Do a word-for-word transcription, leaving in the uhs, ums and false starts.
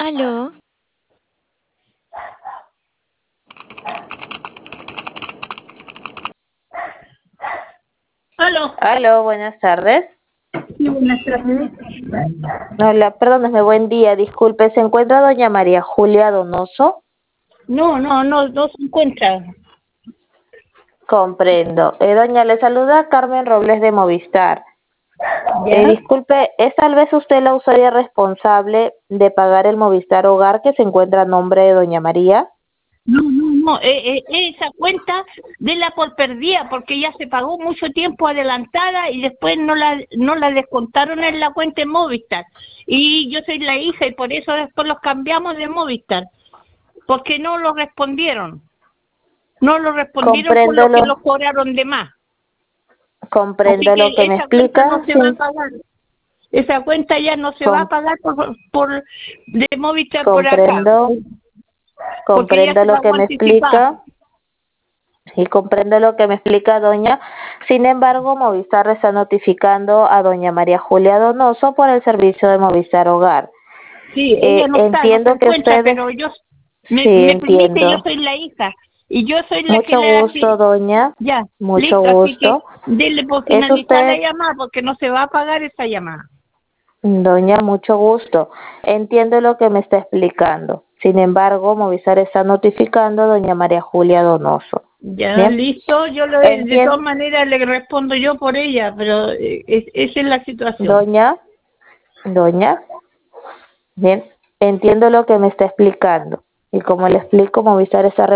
Aló, Aló, Aló, buenas tardes. sí, buenas tardes. Hola, perdóneme, buen día. Disculpe, ¿se encuentra doña María Julia Donoso? No, no, no, no se encuentra. Comprendo. Eh, doña, le saluda Carmen Robles de Movistar. Eh, ¿Ya? disculpe, ¿es tal vez usted la usuaria responsable de pagar el Movistar Hogar que se encuentra a nombre de doña María? No, no, no, eh, eh, esa cuenta la por perdida porque ya se pagó mucho tiempo adelantada y después no la no la descontaron en la cuenta de Movistar. Y yo soy la hija y por eso después los cambiamos de Movistar, porque no lo respondieron. No lo respondieron por Comprendo lo que lo, los cobraron de más. Así comprendo lo que que me esa cuenta explica. no se va a Sí, pagar. Esa cuenta ya no se va a com- pagar por, por de Movistar por acá, comprendo, porque ya comprendo se lo que pagó me anticipado. explica. Y comprendo lo que me explica doña. Sin embargo, Movistar está notificando a doña María Julia Donoso por el servicio de Movistar Hogar. Sí, ella Eh, no está, no se entiendo que encuentra, ustedes, pero yo, me, sí, me permite, yo entiendo. soy la hija y yo soy la que Mucho le hace, gusto, doña. ya, Mucho listo, así que gusto. dele por Es finalizar la usted, llamada porque no se va a pagar esa llamada. doña, mucho gusto. Entiendo lo que me está explicando. Sin embargo, Movistar está notificando a doña María Julia Donoso. Ya, Bien. listo, yo lo, de todas Entiendo, maneras le respondo yo por ella, pero eh, es- esa es la situación. doña, doña. Bien, entiendo lo que me está explicando y como le explico, Movistar está